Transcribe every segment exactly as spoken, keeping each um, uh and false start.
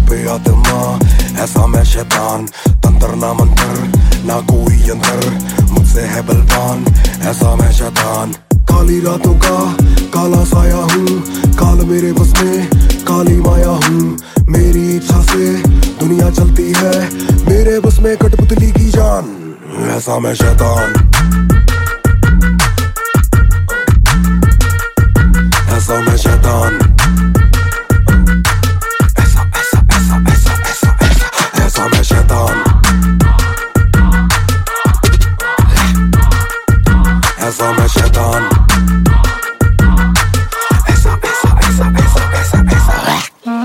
पे आत्मा, ऐसा मैं शैतान। तंत्र ना मंत्र ना कोई यंत्र, मुझसे है बलवान, ऐसा मैं शैतान। काली रातों का काला साया हूँ, काल मेरे बस में काली माया हूँ। मेरी इच्छा से दुनिया चलती है, मेरे बस में कठपुतली की जान, ऐसा मैं शैतान। ऐसा मैं शैतान। ऐसा ऐसा ऐसा ऐसा ऐसा ऐसा ऐसा मैं शैतान। ऐसा मैं शैतान। ऐसा ऐसा ऐसा ऐसा ऐसा ऐसा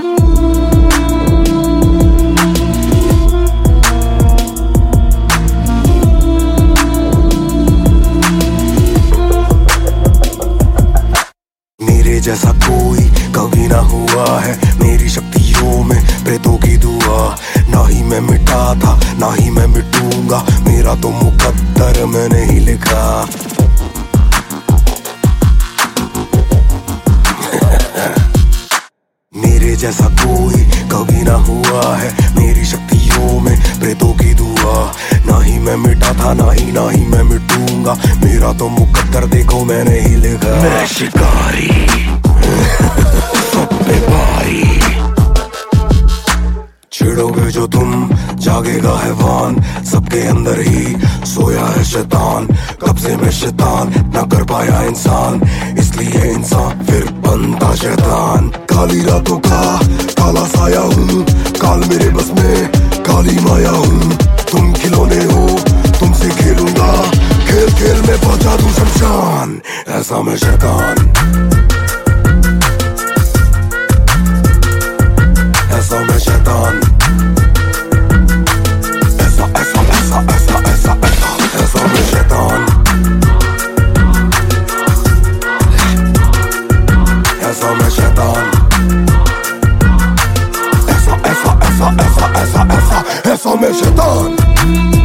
मेरे जैसा कोई कभी ना हुआ है, मेरी शक्तियों में प्रेतों की दुआ। ना ही मैं मिटा था ना ही मैं मिटूंगा, मेरा तो मुकद्दर मैंने ही लिखा। मेरे जैसा कोई कभी ना हुआ है, मेरी शक्तियों में प्रेतों की दुआ। ना ही मैं मिटा था ना ही ना ही मैं मिटूंगा, मेरा तो मुकद्दर देखो मैंने ही लिखा। मैं शिकारी सब पे भारी, छिड़ोगे जो तुम जागेगा हैवान। सबके अंदर ही सोया है शैतान, कब से मैं शैतान ना कर पाया इंसान, इसलिए इंसान फिर बनता शैतान। काली रातों का काला साया हूँ, काल मेरे बस में काली माया हूँ। तुम खिलौने हो तुमसे खेलूंगा, खेल खेल में पहुंचा दूं शमशान, ऐसा मैं शैतान। ऐसा मैं शैतान। ऐसा ऐसा ऐसा ऐसा ऐसा ऐसा ऐसा मैं शैतान। ऐसा मैं शैतान। ऐसा ऐसा ऐसा ऐसा ऐसा ऐसा ऐसा मैं शैतान।